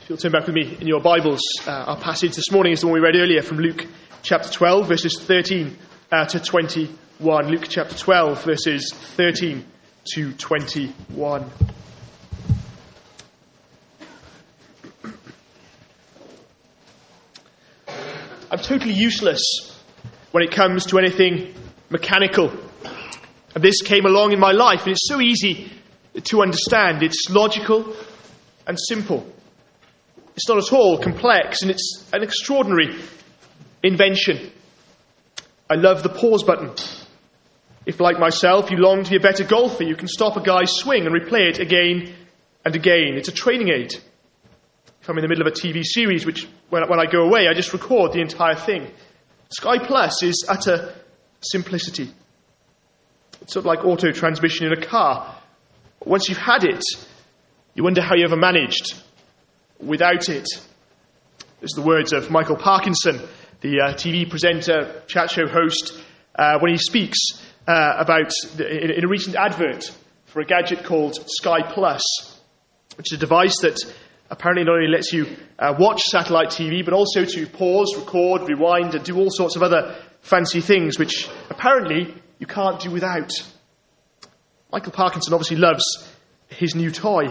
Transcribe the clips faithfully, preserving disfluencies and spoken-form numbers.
If you'll turn back with me in your Bibles, uh, our passage this morning is the one we read earlier from Luke chapter twelve, verses thirteen uh, to twenty-one. Luke chapter twelve, verses thirteen to twenty-one. I'm totally useless when it comes to anything mechanical. And this came along in my life, and it's so easy to understand. It's logical and simple. It's not at all complex, and it's an extraordinary invention. I love the pause button. If, like myself, you long to be a better golfer, you can stop a guy's swing and replay it again and again. It's a training aid. If I'm in the middle of a T V series, which when, when I go away, I just record the entire thing. Sky Plus is utter simplicity. It's sort of like auto transmission in a car. Once you've had it, you wonder how you ever managed without it. There's the words of Michael Parkinson, the uh, T V presenter, chat show host, uh, when he speaks uh, about, the, in, in a recent advert for a gadget called Sky Plus, which is a device that apparently not only lets you uh, watch satellite T V, but also to pause, record, rewind, and do all sorts of other fancy things, which apparently you can't do without. Michael Parkinson obviously loves his new toy.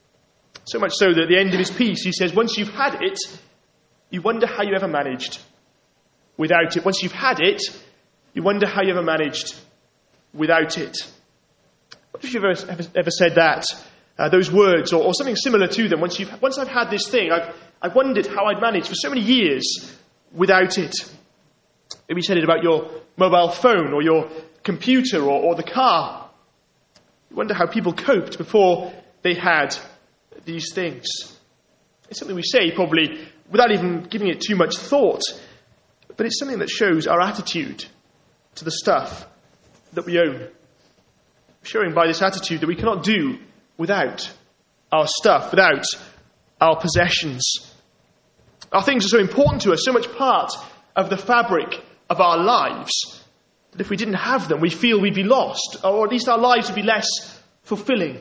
So much so that at the end of his piece, he says, once you've had it, you wonder how you ever managed without it. Once you've had it, you wonder how you ever managed without it. What if you've ever, ever, ever said that? Uh, those words, or, or something similar to them. Once, you've, once I've had this thing, I've, I've wondered how I'd managed for so many years without it. Maybe you said it about your mobile phone, or your computer, or, or the car. You wonder how people coped before they had these things. It's something we say probably without even giving it too much thought, but it's something that shows our attitude to the stuff that we own. Showing by this attitude that we cannot do without our stuff, without our possessions. Our things are so important to us, so much part of the fabric of our lives, that if we didn't have them, we feel we'd be lost, or at least our lives would be less fulfilling.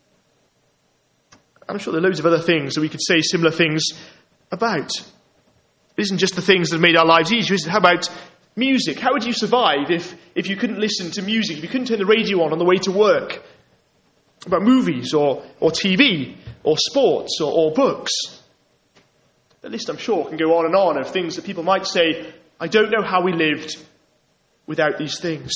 I'm sure there are loads of other things that we could say similar things about. It isn't just the things that have made our lives easier, is it? How about music? How would you survive if, if you couldn't listen to music, if you couldn't turn the radio on on the way to work? About movies, or, or T V, or sports, or, or books? The list, I'm sure, can go on and on of things that people might say, I don't know how we lived without these things.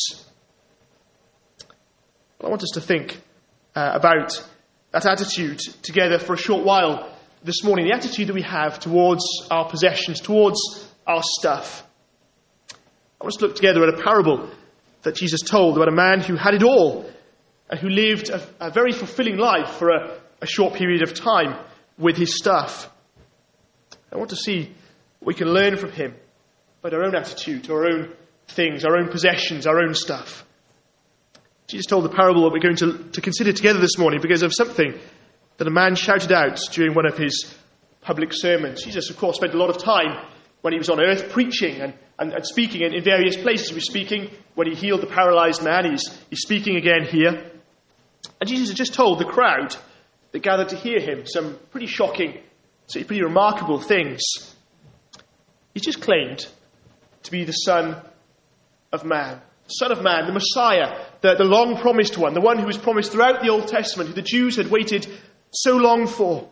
Well, I want us to think uh, about that attitude together for a short while this morning, the attitude that we have towards our possessions, towards our stuff. I want us to look together at a parable that Jesus told about a man who had it all and who lived a, a very fulfilling life for a, a short period of time with his stuff. I want to see what we can learn from him about our own attitude to our own things, our own possessions, our own stuff. Jesus told the parable that we're going to, to consider together this morning because of something that a man shouted out during one of his public sermons. Jesus, of course, spent a lot of time when he was on earth preaching and, and, and speaking in, in various places. He was speaking when he healed the paralyzed man. He's, he's speaking again here. And Jesus had just told the crowd that gathered to hear him some pretty shocking, pretty remarkable things. He just claimed to be the Son of Man. Son of Man, the Messiah, the, the long-promised one, the one who was promised throughout the Old Testament, who the Jews had waited so long for.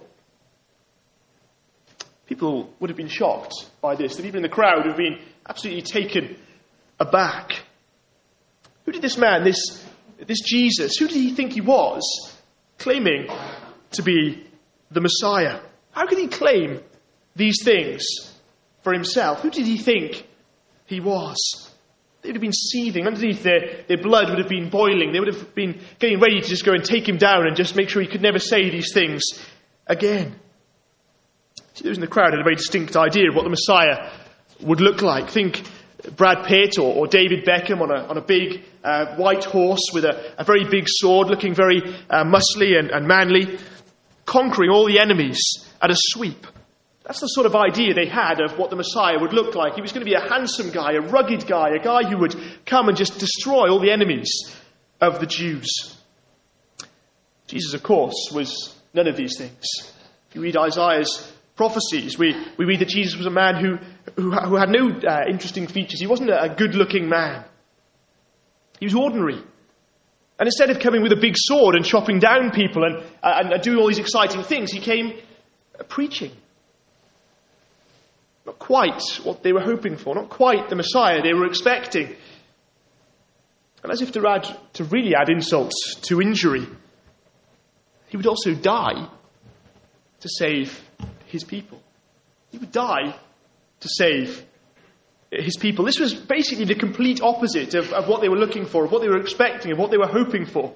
People would have been shocked by this. The people in the crowd would have been absolutely taken aback. Who did this man, this, this Jesus, who did he think he was, claiming to be the Messiah? How could he claim these things for himself? Who did he think he was? They would have been seething. Underneath, their, their blood would have been boiling. They would have been getting ready to just go and take him down and just make sure he could never say these things again. See, those in the crowd had a very distinct idea of what the Messiah would look like. Think Brad Pitt or, or David Beckham on a, on a big uh, white horse with a, a very big sword, looking very uh, muscly and, and manly, conquering all the enemies at a sweep. That's the sort of idea they had of what the Messiah would look like. He was going to be a handsome guy, a rugged guy, a guy who would come and just destroy all the enemies of the Jews. Jesus, of course, was none of these things. If you read Isaiah's prophecies, we, we read that Jesus was a man who, who, who had no uh, interesting features. He wasn't a, a good-looking man. He was ordinary. And instead of coming with a big sword and chopping down people and, uh, and doing all these exciting things, he came uh, preaching. Not quite what they were hoping for, not quite the Messiah they were expecting. And as if to, add, to really add insult to injury, he would also die to save his people. He would die to save his people. This was basically the complete opposite of, of what they were looking for, of what they were expecting, of what they were hoping for.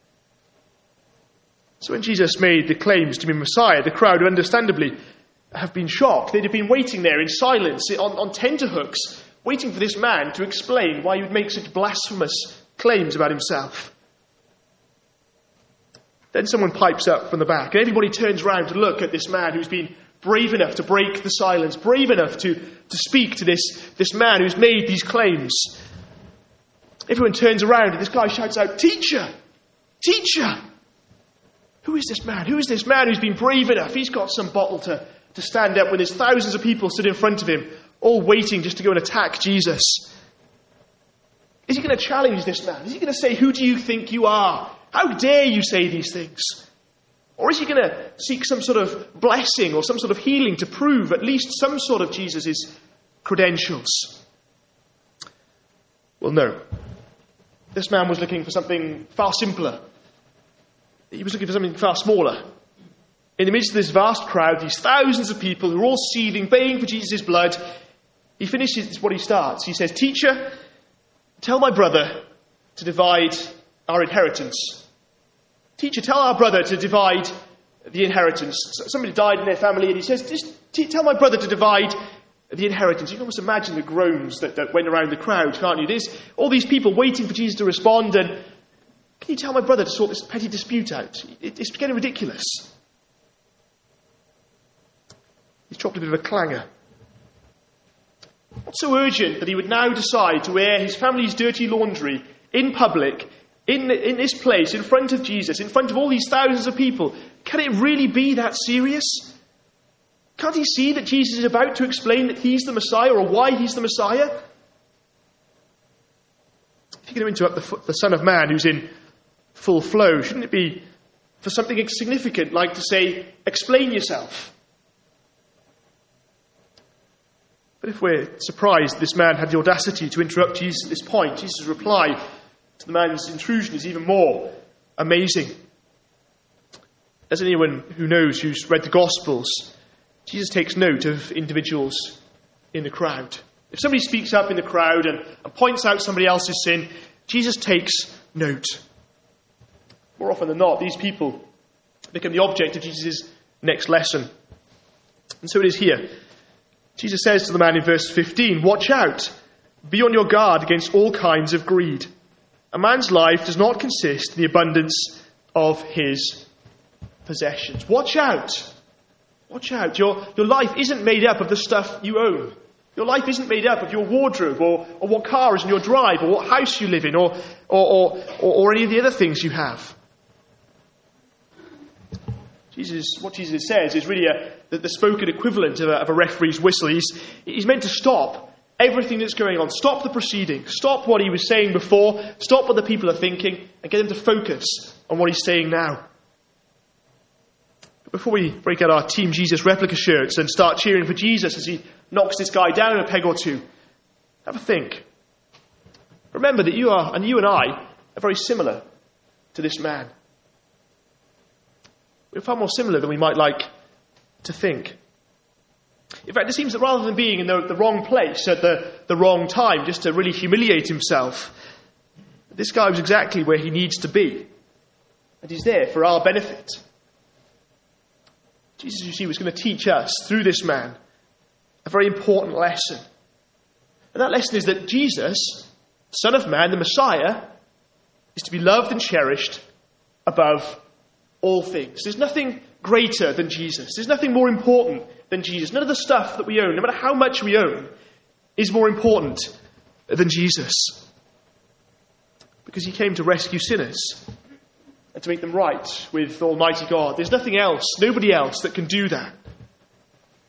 So when Jesus made the claims to be Messiah, the crowd understandably have been shocked. They'd have been waiting there in silence, on, on tenterhooks, waiting for this man to explain why he would make such blasphemous claims about himself. Then someone pipes up from the back, and everybody turns around to look at this man who's been brave enough to break the silence, brave enough to, to speak to this, this man who's made these claims. Everyone turns around, and this guy shouts out, "Teacher! Teacher!" Who is this man? Who is this man who's been brave enough? He's got some bottle to, to stand up when there's thousands of people stood in front of him, all waiting just to go and attack Jesus. Is he going to challenge this man? Is he going to say, "Who do you think you are? How dare you say these things?" Or is he going to seek some sort of blessing or some sort of healing to prove at least some sort of Jesus' credentials? Well, no. This man was looking for something far simpler. He was looking for something far smaller. In the midst of this vast crowd, these thousands of people who are all seething, baying for Jesus' blood, he finishes what he starts. He says, "Teacher, tell my brother to divide our inheritance." Teacher, tell our brother to divide the inheritance. Somebody died in their family, and he says, "Just t- tell my brother to divide the inheritance." You can almost imagine the groans that, that went around the crowd, can't you? There's all these people waiting for Jesus to respond, and "Can you tell my brother to sort this petty dispute out?" It, it's getting ridiculous. He's dropped a bit of a clangor. What's so urgent that he would now decide to air his family's dirty laundry in public, in, in this place, in front of Jesus, in front of all these thousands of people? Can it really be that serious? Can't he see that Jesus is about to explain that he's the Messiah, or why he's the Messiah? If you're going to interrupt the, the Son of Man who's in full flow, shouldn't it be for something significant, like to say, "Explain yourself"? But if we're surprised this man had the audacity to interrupt Jesus at this point, Jesus' reply to the man's intrusion is even more amazing. As anyone who knows, who's read the Gospels, Jesus takes note of individuals in the crowd. If somebody speaks up in the crowd and, and points out somebody else's sin, Jesus takes note. More often than not, these people become the object of Jesus' next lesson. And so it is here. Jesus says to the man in verse fifteen, "Watch out, be on your guard against all kinds of greed. A man's life does not consist in the abundance of his possessions." Watch out. Watch out. Your, your life isn't made up of the stuff you own. Your life isn't made up of your wardrobe, or, or what car is in your drive, or what house you live in, or, or, or, or any of the other things you have. Jesus, what Jesus says is really a, the, the spoken equivalent of a, of a referee's whistle. He's, he's meant to stop everything that's going on. Stop the proceeding. Stop what he was saying before. Stop what the people are thinking, and get them to focus on what he's saying now. But before we break out our Team Jesus replica shirts and start cheering for Jesus as he knocks this guy down a peg or two, have a think. Remember that you are, and you and I, are very similar to this man. We're far more similar than we might like to think. In fact, it seems that rather than being in the, the wrong place at the, the wrong time, just to really humiliate himself, this guy was exactly where he needs to be. And he's there for our benefit. Jesus, you see, was going to teach us, through this man, a very important lesson. And that lesson is that Jesus, Son of Man, the Messiah, is to be loved and cherished above all things. There's nothing greater than Jesus. There's nothing more important than Jesus. None of the stuff that we own, no matter how much we own, is more important than Jesus. Because he came to rescue sinners and to make them right with Almighty God. There's nothing else, nobody else that can do that.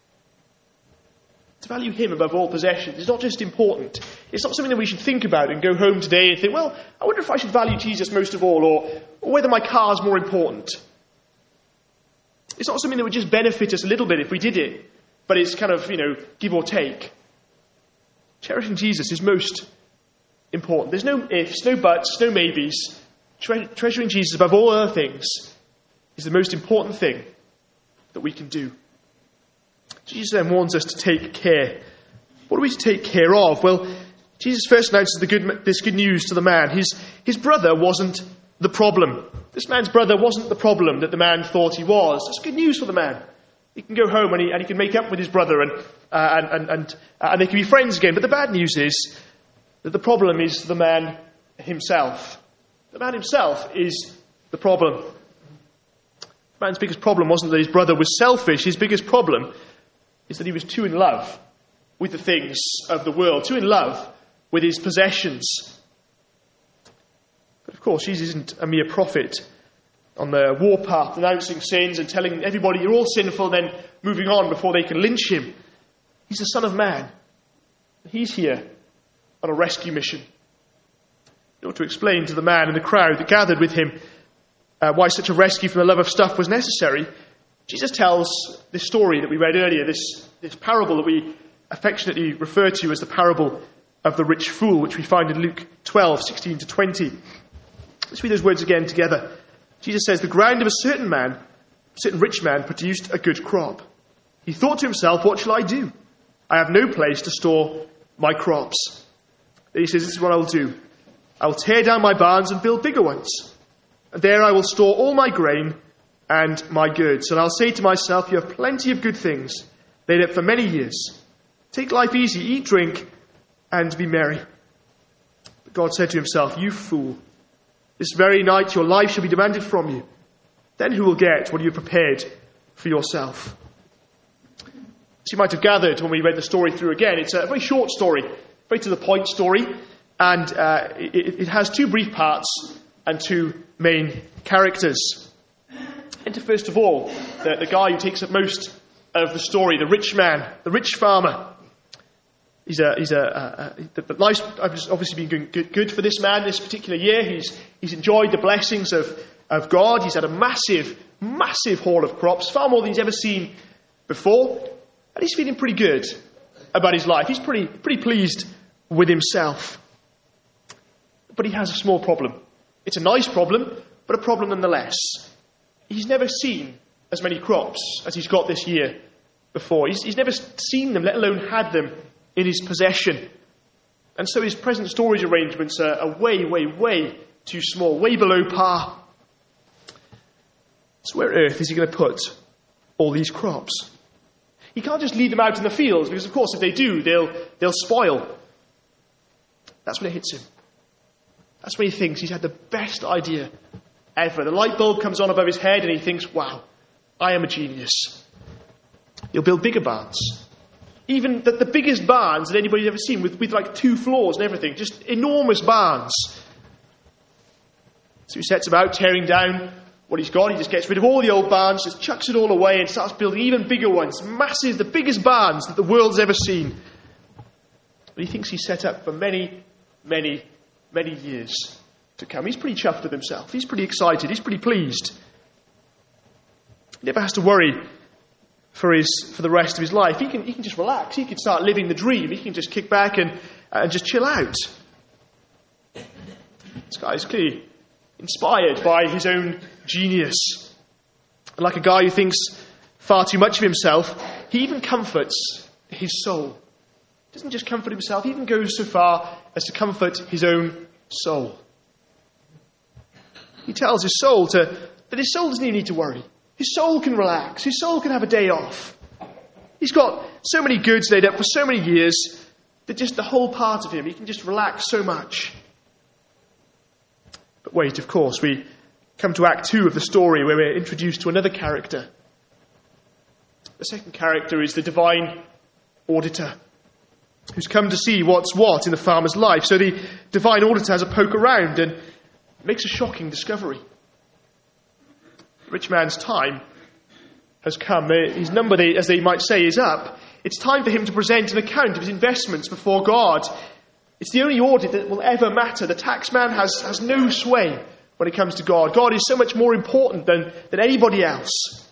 To value him above all possessions is not just important. It's not something that we should think about and go home today and think, well, I wonder if I should value Jesus most of all, or, or whether my car is more important. It's not something that would just benefit us a little bit if we did it, but it's kind of, you know, give or take. Cherishing Jesus is most important. There's no ifs, no buts, no maybes. Tre- treasuring Jesus above all other things is the most important thing that we can do. Jesus then warns us to take care. What are we to take care of? Well, Jesus first announces the good, this good news to the man. His, his brother wasn't the problem. This man's brother wasn't the problem that the man thought he was. That's good news for the man. He can go home and he, and he can make up with his brother and, uh, and, and, and, uh, and they can be friends again. But the bad news is that the problem is the man himself. The man himself is the problem. The man's biggest problem wasn't that his brother was selfish. His biggest problem is that he was too in love with the things of the world, too in love with his possessions. But of course, Jesus isn't a mere prophet on the warpath, announcing sins and telling everybody you're all sinful, then moving on before they can lynch him. He's the Son of Man. He's here on a rescue mission. In order to explain to the man and the crowd that gathered with him uh, why such a rescue from the love of stuff was necessary, Jesus tells this story that we read earlier, this, this parable that we affectionately refer to as the parable of the rich fool, which we find in Luke twelve, sixteen to twenty. Let's read those words again together. Jesus says, "The ground of a certain man, a certain rich man, produced a good crop. He thought to himself, what shall I do? I have no place to store my crops." Then he says, "This is what I will do. I will tear down my barns and build bigger ones. And there I will store all my grain and my goods. And I'll say to myself, you have plenty of good things laid up for many years. Take life easy, eat, drink, and be merry." But God said to himself, "You fool, this very night your life shall be demanded from you. Then who will get what you have prepared for yourself?" As you might have gathered when we read the story through again, it's a very short story, very to the point story, and uh, it, it has two brief parts and two main characters. Enter first of all the, the guy who takes up most of the story, the rich man, the rich farmer. He's a, he's a, a, a the life's obviously been good, good for this man this particular year. He's he's enjoyed the blessings of, of God. He's had a massive, massive haul of crops, far more than he's ever seen before. And he's feeling pretty good about his life. He's pretty pretty pleased with himself. But he has a small problem. It's a nice problem, but a problem nonetheless. He's never seen as many crops as he's got this year before. He's, he's never seen them, let alone had them in his possession. And so his present storage arrangements are, are way, way, way too small, way below par. So where on earth is he going to put all these crops? He can't just leave them out in the fields, because of course if they do, they'll, they'll spoil. That's when it hits him. That's when he thinks he's had the best idea ever. The light bulb comes on above his head and he thinks, wow, I am a genius. He'll build bigger barns. Even the, the biggest barns that anybody's ever seen, with, with like two floors and everything. Just enormous barns. So he sets about tearing down what he's got. He just gets rid of all the old barns, just chucks it all away and starts building even bigger ones. Massive, the biggest barns that the world's ever seen. But he thinks he's set up for many, many, many years to come. He's pretty chuffed with himself. He's pretty excited. He's pretty pleased. He never has to worry for his for the rest of his life. He can he can just relax. He can start living the dream. He can just kick back and and just chill out. This guy is clearly inspired by his own genius. And like a guy who thinks far too much of himself, he even comforts his soul. He doesn't just comfort himself, he even goes so far as to comfort his own soul. He tells his soul to that his soul doesn't even need to worry. His soul can relax. His soul can have a day off. He's got so many goods laid up for so many years that just the whole part of him, he can just relax so much. But wait, of course, we come to Act two of the story where we're introduced to another character. The second character is the divine auditor who's come to see what's what in the farmer's life. So the divine auditor has a poke around and makes a shocking discovery. The rich man's time has come. His number, as they might say, is up. It's time for him to present an account of his investments before God. It's the only audit that will ever matter. The tax man has, has no sway when it comes to God. God is so much more important than, than anybody else.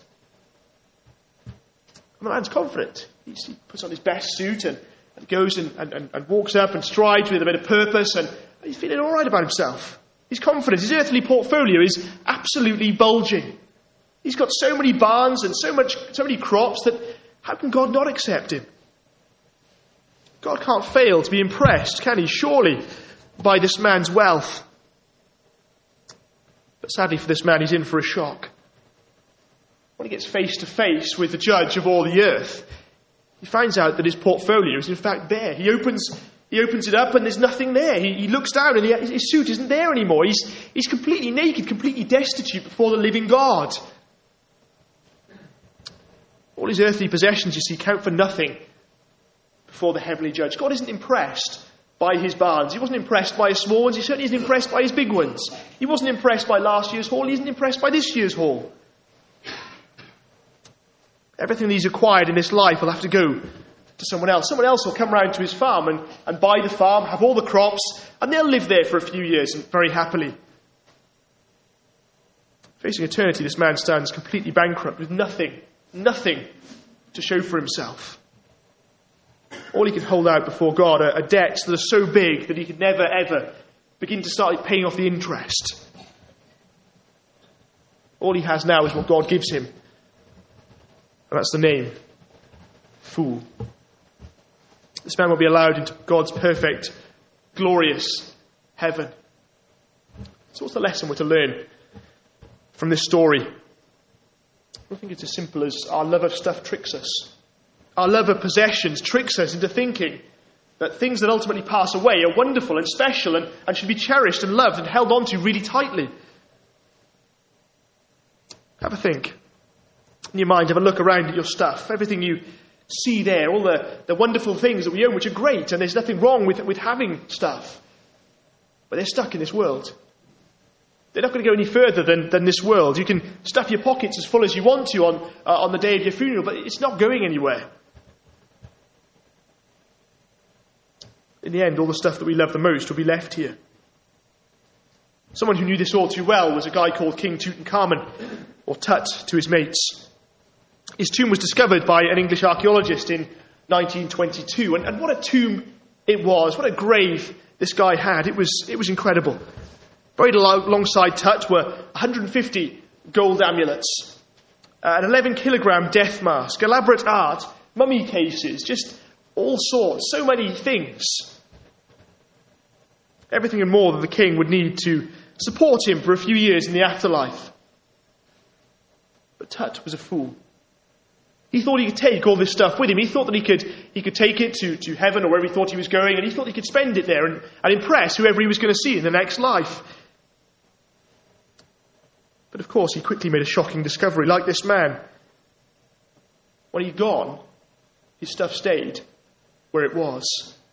And the man's confident. He puts on his best suit and, and goes and, and, and walks up and strides with a bit of purpose, and he's feeling all right about himself. He's confident. His earthly portfolio is absolutely bulging. He's got so many barns and so much, so many crops that how can God not accept him? God can't fail to be impressed, can he? Surely, by this man's wealth. But sadly for this man, he's in for a shock. When he gets face to face with the judge of all the earth, he finds out that his portfolio is in fact bare. He opens, he opens it up and there's nothing there. He, he looks down and he, his suit isn't there anymore. He's, he's completely naked, completely destitute before the living God. All his earthly possessions, you see, count for nothing before the heavenly judge. God isn't impressed by his barns. He wasn't impressed by his small ones. He certainly isn't impressed by his big ones. He wasn't impressed by last year's haul. He isn't impressed by this year's haul. Everything that he's acquired in this life will have to go to someone else. Someone else will come round to his farm and, and buy the farm, have all the crops, and they'll live there for a few years and very happily. Facing eternity, this man stands completely bankrupt with nothing, nothing to show for himself. All he can hold out before God are, are debts that are so big that he could never, ever begin to start paying off the interest. All he has now is what God gives him. And that's the name, fool. This man will be allowed into God's perfect, glorious heaven. So what's the lesson we're to learn from this story? I think it's as simple as our love of stuff tricks us. Our love of possessions tricks us into thinking that things that ultimately pass away are wonderful and special and, and should be cherished and loved and held on to really tightly. Have a think. In your mind, have a look around at your stuff. Everything you see there, all the, the wonderful things that we own, which are great, and there's nothing wrong with, with having stuff. But they're stuck in this world. They're not going to go any further than, than this world. You can stuff your pockets as full as you want to on, uh, on the day of your funeral, but it's not going anywhere. In the end, all the stuff that we love the most will be left here. Someone who knew this all too well was a guy called King Tutankhamun, or Tut to his mates. His tomb was discovered by an English archaeologist in nineteen twenty-two, and, and what a tomb it was, what a grave this guy had. It was, it was incredible. Buried alongside Tut were one hundred fifty gold amulets, uh, an eleven kilogram death mask, elaborate art, mummy cases, just all sorts, so many things. Everything and more that the king would need to support him for a few years in the afterlife. But Tut was a fool. He thought he could take all this stuff with him. He thought that he could he could take it to, to heaven or wherever he thought he was going, and he thought he could spend it there and, and impress whoever he was going to see in the next life. But of course, he quickly made a shocking discovery. Like this man, when he'd gone, his stuff stayed where it was.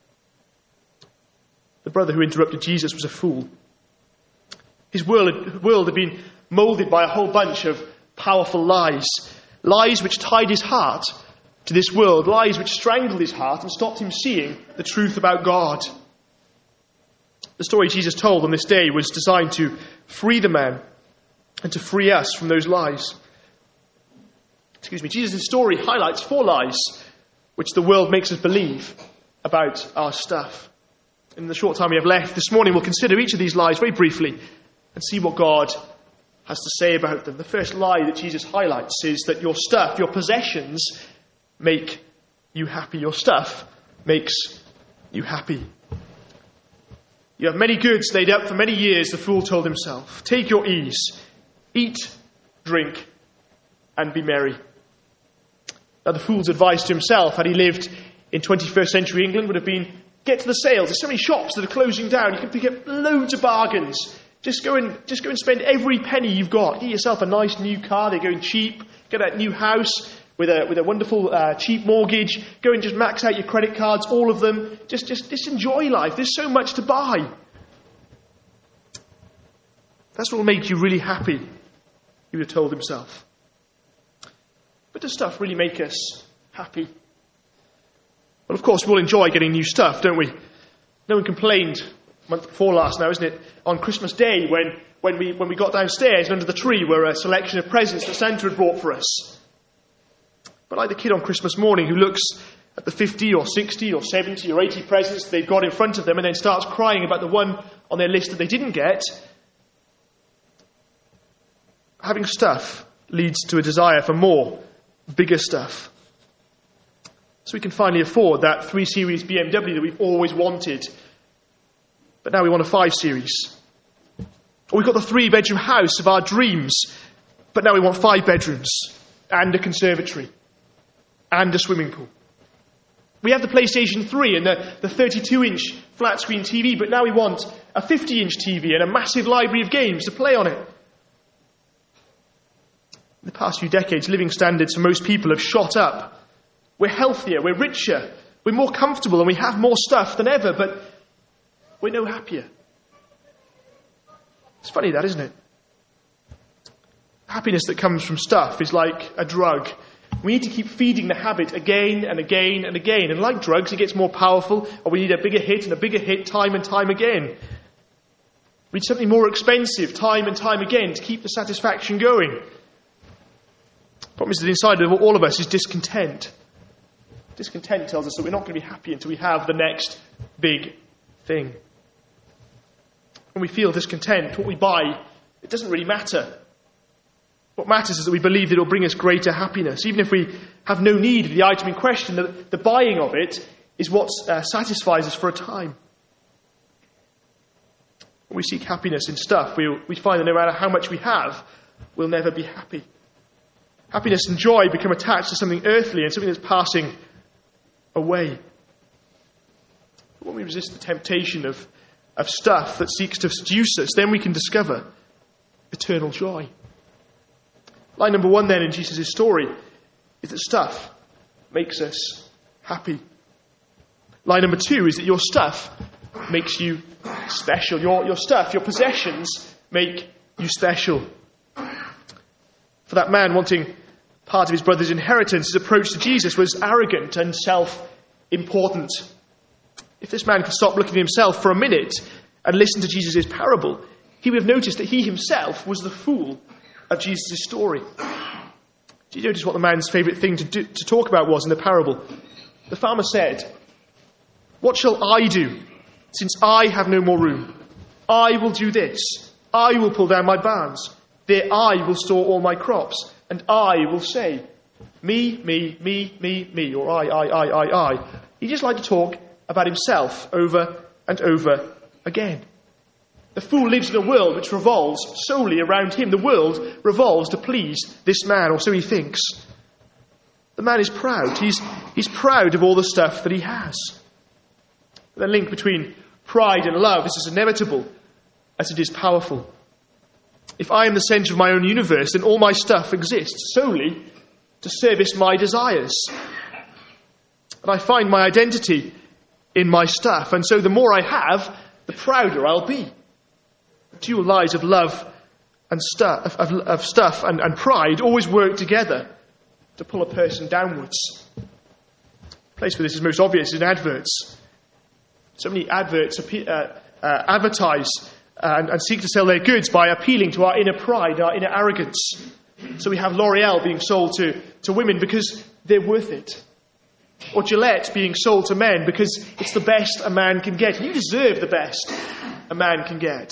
The brother who interrupted Jesus was a fool. His world, world had been moulded by a whole bunch of powerful lies. Lies which tied his heart to this world. Lies which strangled his heart and stopped him seeing the truth about God. The story Jesus told on this day was designed to free the man and to free us from those lies. Excuse me. Jesus' story highlights four lies which the world makes us believe about our stuff. In the short time we have left this morning, we'll consider each of these lies very briefly and see what God has to say about them. The first lie that Jesus highlights is that your stuff, your possessions, make you happy. Your stuff makes you happy. You have many goods laid up for many years, the fool told himself. Take your ease. Eat, drink, and be merry. Now, the fool's advice to himself, had he lived in twenty-first century England, would have been, get to the sales. There's so many shops that are closing down. You can pick up loads of bargains. Just go and just go and spend every penny you've got. Get yourself a nice new car. They're going cheap. Get that new house with a with a wonderful uh, cheap mortgage. Go and just max out your credit cards, all of them. Just just just enjoy life. There's so much to buy. That's what will make you really happy, he would have told himself. But does stuff really make us happy? Well, of course, we all enjoy getting new stuff, don't we? No one complained month before last now, isn't it? On Christmas Day, when, when, we, when we got downstairs and under the tree were a selection of presents that Santa had brought for us. But like the kid on Christmas morning who looks at the fifty or sixty or seventy or eighty presents they've got in front of them and then starts crying about the one on their list that they didn't get, having stuff leads to a desire for more, bigger stuff. So we can finally afford that three series B M W that we've always wanted, but now we want a five series. Or we've got the three bedroom house of our dreams, but now we want five bedrooms and a conservatory and a swimming pool. We have the PlayStation three and the, the thirty-two inch flat screen T V, but now we want a fifty inch T V and a massive library of games to play on it. In the past few decades, living standards for most people have shot up. We're healthier, we're richer, we're more comfortable, and we have more stuff than ever, but we're no happier. It's funny that, isn't it? Happiness that comes from stuff is like a drug. We need to keep feeding the habit again and again and again. And like drugs, it gets more powerful, or we need a bigger hit and a bigger hit time and time again. We need something more expensive time and time again to keep the satisfaction going. The problem is that inside of all of us is discontent. Discontent tells us that we're not going to be happy until we have the next big thing. When we feel discontent, what we buy, it doesn't really matter. What matters is that we believe that it will bring us greater happiness. Even if we have no need of the item in question, the, the buying of it is what uh, satisfies us for a time. When we seek happiness in stuff, we, we find that no matter how much we have, we'll never be happy. Happiness and joy become attached to something earthly and something that's passing away. But when we resist the temptation of, of stuff that seeks to seduce us, then we can discover eternal joy. Line number one then in Jesus' story is that stuff makes us happy. Line number two is that your stuff makes you special. Your, your stuff, your possessions make you special. For that man wanting part of his brother's inheritance, his approach to Jesus was arrogant and self-important. If this man could stop looking at himself for a minute and listen to Jesus' parable, he would have noticed that he himself was the fool of Jesus' story. Do you notice what the man's favourite thing to, do, to talk about was in the parable? The farmer said, "What shall I do, since I have no more room? I will do this. I will pull down my barns. There I will store all my crops. And I will say, me, me, me, me, me," or I, I, I, I, I. He just liked to talk about himself over and over again. The fool lives in a world which revolves solely around him. The world revolves to please this man, or so he thinks. The man is proud. He's, he's proud of all the stuff that he has. The link between pride and love is as inevitable as it is powerful. If I am the centre of my own universe, then all my stuff exists solely to service my desires. And I find my identity in my stuff. And so the more I have, the prouder I'll be. The dual lies of love and stuff, of, of stuff and, and pride always work together to pull a person downwards. The place where this is most obvious is in adverts. So many adverts appear, uh, uh, advertise and, and seek to sell their goods by appealing to our inner pride, our inner arrogance. So we have L'Oreal being sold to, to women because they're worth it. Or Gillette being sold to men because it's the best a man can get. You deserve the best a man can get.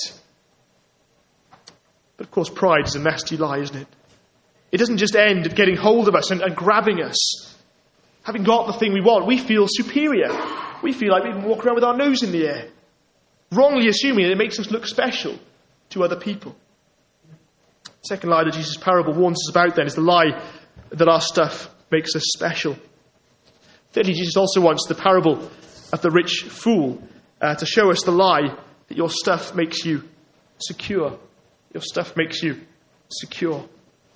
But of course, pride is a nasty lie, isn't it? It doesn't just end at getting hold of us and, and grabbing us. Having got the thing we want, we feel superior. We feel like we can walk around with our nose in the air, wrongly assuming that it makes us look special to other people. The second lie that Jesus' parable warns us about then is the lie that our stuff makes us special. Thirdly, Jesus also wants the parable of the rich fool uh, to show us the lie that your stuff makes you secure. Your stuff makes you secure.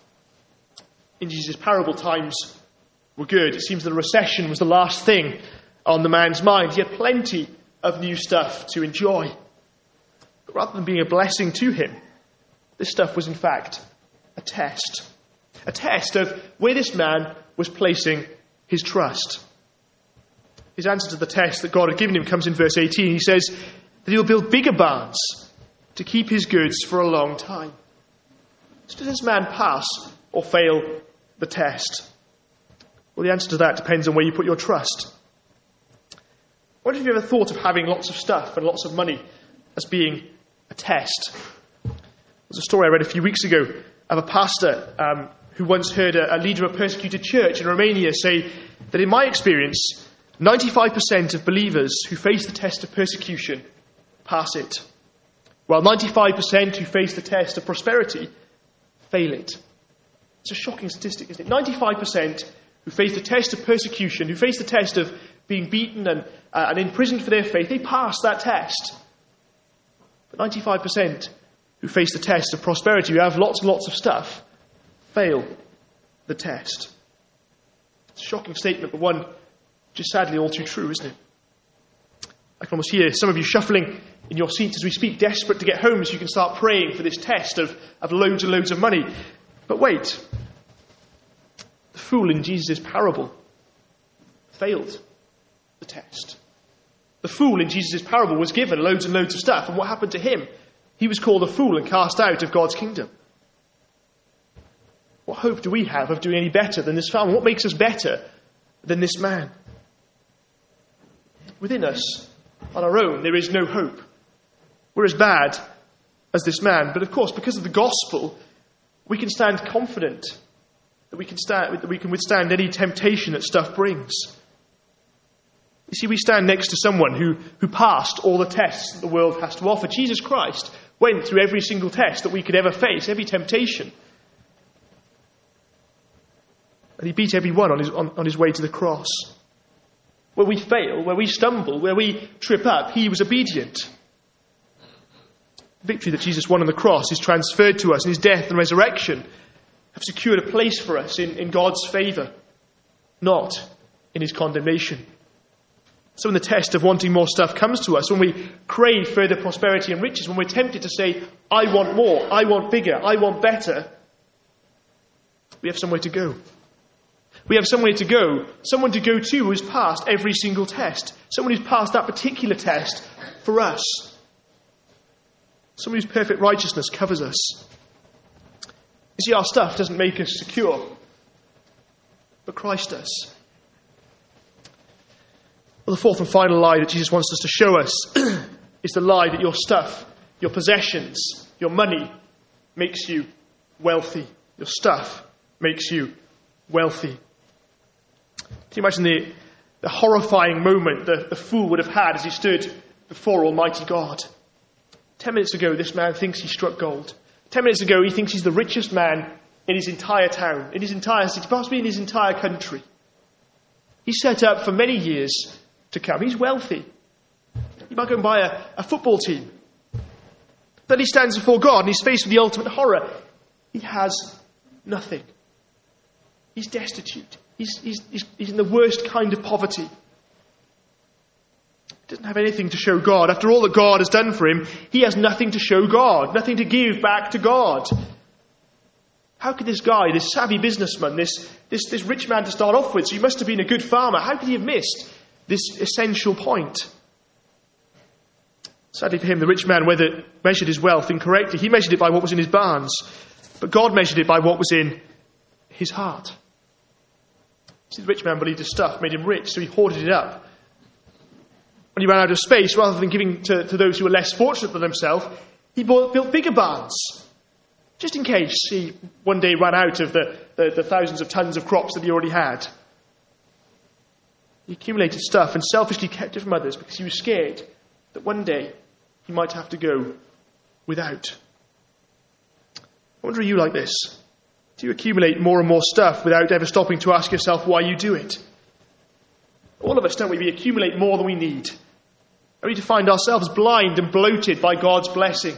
In Jesus' parable, times were good. It seems that a recession was the last thing on the man's mind. He had plenty of new stuff to enjoy. But rather than being a blessing to him, this stuff was in fact a test. A test of where this man was placing his trust. his answer to the test that God had given him comes in verse eighteen. He says that he'll build bigger barns to keep his goods for a long time. So does this man pass or fail the test? Well, the answer to that depends on where you put your trust. I wonder if you've ever thought of having lots of stuff and lots of money as being a test. There's a story I read a few weeks ago of a pastor um, who once heard a, a leader of a persecuted church in Romania say that in my experience, ninety-five percent of believers who face the test of persecution pass it, while ninety-five percent who face the test of prosperity fail it. It's a shocking statistic, isn't it? ninety-five percent who face the test of persecution, who face the test of being beaten and, uh, and imprisoned for their faith, they pass that test. But ninety-five percent who face the test of prosperity, who have lots and lots of stuff, fail the test. It's a shocking statement, but one which is sadly all too true, isn't it? I can almost hear some of you shuffling in your seats as we speak, desperate to get home so you can start praying for this test of, of loads and loads of money. But wait. The fool in Jesus' parable failed the test. The fool in Jesus' parable was given loads and loads of stuff, and what happened to him? He was called a fool and cast out of God's kingdom. What hope do we have of doing any better than this family? What makes us better than this man? Within us, on our own, there is no hope. We're as bad as this man. But of course, because of the gospel, we can stand confident that we can stand, that we can withstand any temptation that stuff brings. You see, we stand next to someone who, who passed all the tests that the world has to offer. Jesus Christ went through every single test that we could ever face, every temptation. And he beat every one on his, on, on his way to the cross. Where we fail, where we stumble, where we trip up, he was obedient. The victory that Jesus won on the cross is transferred to us, and his death and resurrection have secured a place for us in, in God's favour, not in his condemnation. So when the test of wanting more stuff comes to us, when we crave further prosperity and riches, when we're tempted to say, I want more, I want bigger, I want better, we have somewhere to go. We have somewhere to go, someone to go to who has passed every single test, someone who's passed that particular test for us, someone whose perfect righteousness covers us. You see, our stuff doesn't make us secure, but Christ does. Well, the fourth and final lie that Jesus wants us to show us is the lie that your stuff, your possessions, your money makes you wealthy. Your stuff makes you wealthy. Can you imagine the, the horrifying moment the, the fool would have had as he stood before Almighty God? Ten minutes ago, this man thinks he struck gold. Ten minutes ago, he thinks he's the richest man in his entire town, in his entire city, possibly in his entire country. He's set up for many years to come. He's wealthy. He might go and buy a, a football team. Then he stands before God and he's faced with the ultimate horror. He has nothing. He's destitute. He's, he's, he's, he's in the worst kind of poverty. He doesn't have anything to show God. After all that God has done for him, he has nothing to show God, nothing to give back to God. How could this guy, this savvy businessman, this, this, this rich man to start off with, so he must have been a good farmer, how could he have missed this essential point? Sadly for him, the rich man whether measured his wealth incorrectly. He measured it by what was in his barns, but God measured it by what was in his heart. See, the rich man believed his stuff made him rich, so he hoarded it up. When he ran out of space, rather than giving to, to those who were less fortunate than himself, he bought, built bigger barns, just in case he one day ran out of the, the, the thousands of tons of crops that he already had. He accumulated stuff and selfishly kept it from others because he was scared that one day he might have to go without. I wonder, are you like this? Do you accumulate more and more stuff without ever stopping to ask yourself why you do it? All of us, don't we? We accumulate more than we need, only to find ourselves blind and bloated by God's blessing.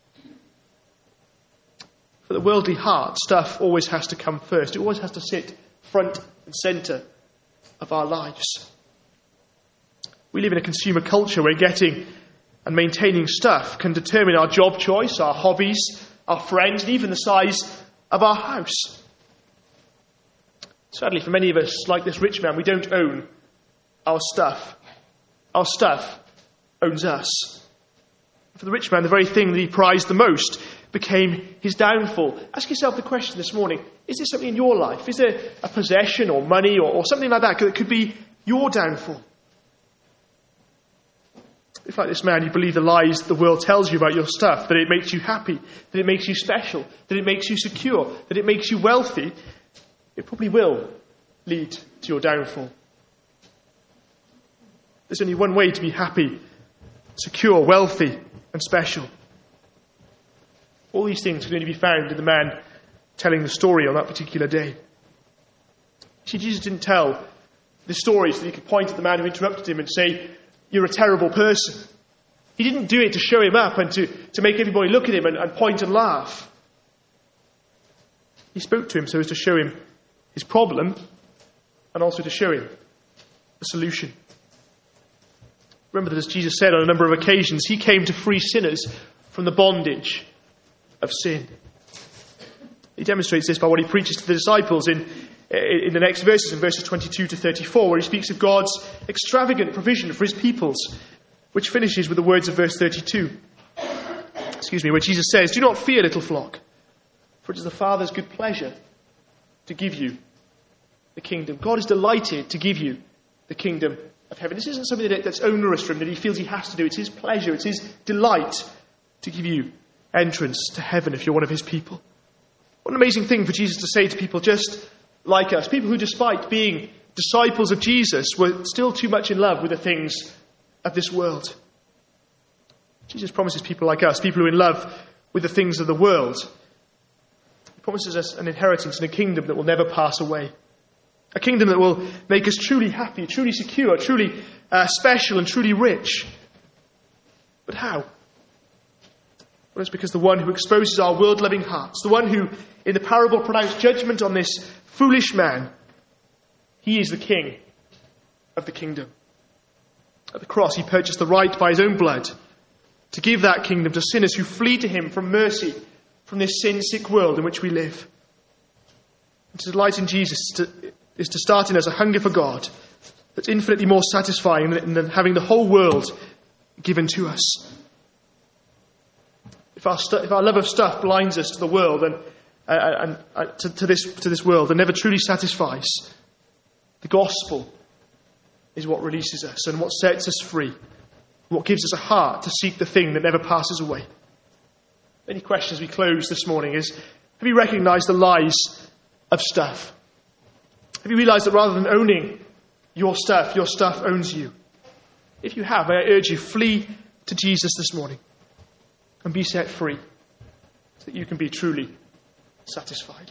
For the worldly heart, stuff always has to come first. It always has to sit front and centre of our lives. We live in a consumer culture where getting and maintaining stuff can determine our job choice, our hobbies, our friends, and even the size of our house. Sadly, for many of us, like this rich man, we don't own our stuff. Our stuff owns us. For the rich man, the very thing that he prized the most became his downfall. Ask yourself the question this morning, is there something in your life? Is there a possession or money or, or something like that that could be your downfall? If, like this man, you believe the lies the world tells you about your stuff, that it makes you happy, that it makes you special, that it makes you secure, that it makes you wealthy, it probably will lead to your downfall. There's only one way to be happy, secure, wealthy, and special. All these things can only be found in the man telling the story on that particular day. See, Jesus didn't tell the story so that he could point at the man who interrupted him and say, "You're a terrible person." He didn't do it to show him up and to, to make everybody look at him and, and point and laugh. He spoke to him so as to show him his problem and also to show him the solution. Remember that as Jesus said on a number of occasions, he came to free sinners from the bondage of sin. He demonstrates this by what he preaches to the disciples in, in the next verses, in verses twenty-two to thirty-four, where he speaks of God's extravagant provision for his peoples, which finishes with the words of verse thirty-two. Excuse me, where Jesus says, "Do not fear, little flock, for it is the Father's good pleasure to give you the kingdom." God is delighted to give you the kingdom of heaven. This isn't something that, that's onerous for him, that he feels he has to do. It's his pleasure, it's his delight to give you entrance to heaven if you're one of his people. What an amazing thing for Jesus to say to people just like us, people who, despite being disciples of Jesus, were still too much in love with the things of this world. Jesus promises people like us, people who are in love with the things of the world, he promises us an inheritance in a kingdom that will never pass away. A kingdom that will make us truly happy, truly secure, truly uh, special and truly rich. But how? Well, it's because the one who exposes our world-loving hearts, the one who in the parable pronounced judgment on this foolish man, he is the king of the kingdom. At the cross, he purchased the right by his own blood to give that kingdom to sinners who flee to him from mercy from this sin-sick world in which we live. And to delight in Jesus is to, is to start in us a hunger for God that's infinitely more satisfying than, than having the whole world given to us. If our, stu- if our love of stuff blinds us to the world and, uh, and uh, to, to this to this world and never truly satisfies, the gospel is what releases us and what sets us free, what gives us a heart to seek the thing that never passes away. Any questions we close this morning is, have you recognized the lies of stuff? Have you realized that rather than owning your stuff, your stuff owns you? If you have, I urge you, flee to Jesus this morning and be set free so that you can be truly satisfied.